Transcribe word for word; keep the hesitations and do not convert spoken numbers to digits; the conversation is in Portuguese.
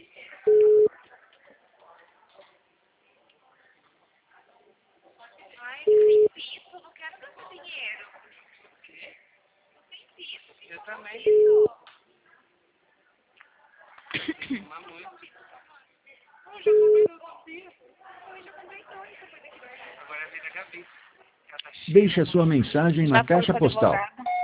Ai, sem piso, não quero gastar dinheiro. O quê? Não tem piso, que Eu não também. piso. Fumar muito. Eu já comprei no piso. Eu já comprei dois depois daqui. Agora é a vida da Gabi. Ela tá cheia. Deixe a sua mensagem na Já foi caixa com a postal. advogada.